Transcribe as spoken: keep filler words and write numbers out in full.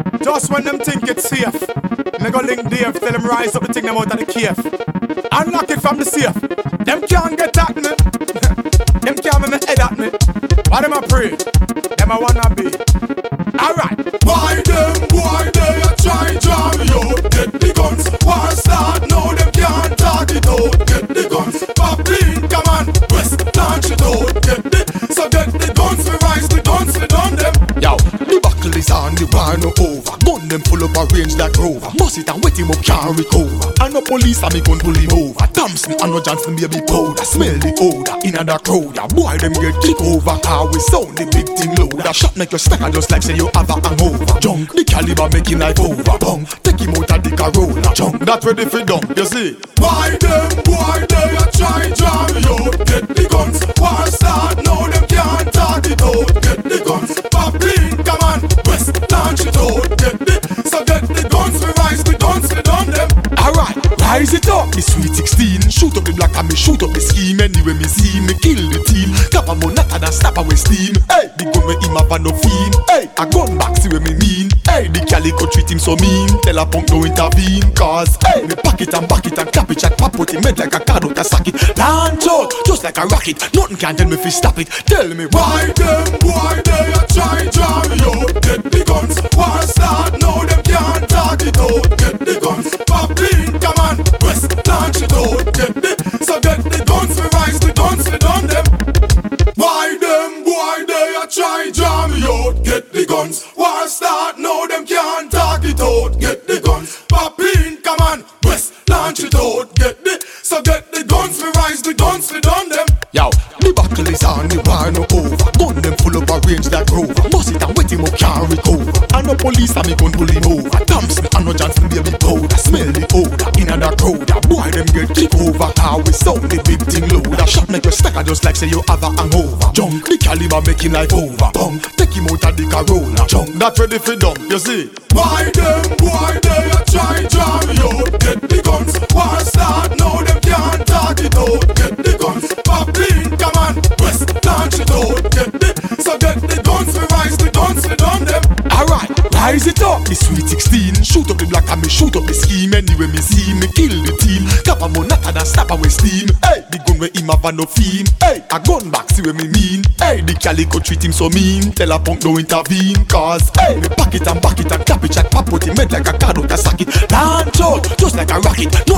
Just when them think it's safe, me go link Dave, tell them rise up the thing them out of the cave. Unlock it from the safe. Them can't get at me. Them can't make me head at me. Why them a pray? Them a wanna be. Alright. Why them, why they a try jam me out? Get the guns, war start, now them can't talk it out. Get the guns, pop in, come on, West, launch it out. Get the, so get the guns, we rise the guns, we done them. Yo, the buckle is on, the war no over. Gun them full up a range like Rover. Bust it and wet him up, can't recover. And no police and me gun pull him over. Thompson and no Johnson baby powder. Smell the odor in a the crowd. Boy them get kick over, how we sound the big thing louder. Shot make you stack just like say you have a hangover. Junk, the caliber make him like over. Bong, take him out of the Corolla. Junk, that ready for dump, you see. Why them, why they a try jam me out? Get the guns, war start, now them can't talk it out. Get the guns, pop in, come on, West, launch it out. Get the, so get the guns, we rise the guns, we done them. Alright, rise it up, the sweet sixteen. Shoot up the black and me shoot up the scheme. Anyway me see me kill the team. Cap a monata and snap away steam. Hey, the gun me him have a no fiend. Hey, a gun back see what me mean. Hey, the calico treat him so mean. Tell a punk no intervene. Cause, hey, me pack it and back it and clap it. Chat pop put him head like a card out a socket. Launch out, just like a rocket. Nothing can tell me if you stop it. Tell me why them, why they a try jam me out? Get the guns, war start, now them can't talk it out. Get the guns, pop in, come on, West, launch it out. Get the, so get the guns, we rise the guns, we done them. Why them, why they a try jam me out? Get the guns, war start, now them can't talk it out. Get the guns, pop in, come on, West, launch it out. Get the, so get the guns, we rise the guns, we done them. Yo, the buckle is on, the war no over. Gun them full up a range like Rover. Bust it and wet him up, can't recover. And no police and me gun pull him over. Thompson and no Johnson baby powder. Smell the odor in a the crowd. Boy them get kick over, how we sound the big thing louder. Shot make you stack just like say you have a hangover. Junk, the caliber make him like over. Bong, take him out of the Corolla. Junk, that ready for dump, you see. Why them, why they a try jam me out? Get the guns, war start, now them can't talk it out. Get the guns, pop in, come on, West, launch it out. Get the, so get the guns, we rise the guns, we done them. Alright, rise it up, the sweet sixteen. Shoot up the black and me shoot up the scheme. Anyway me see me kill the team. Cap a monata and snap away steam. Hey, the gun where him have a no fiend. Hey, a gun back see what me mean. Hey, the calico treat him so mean. Tell a punk no intervene. Cause, hey, me pack it and back it and cap it. Chat pop put him head like a card out a socket. Launch out, just like a rocket. No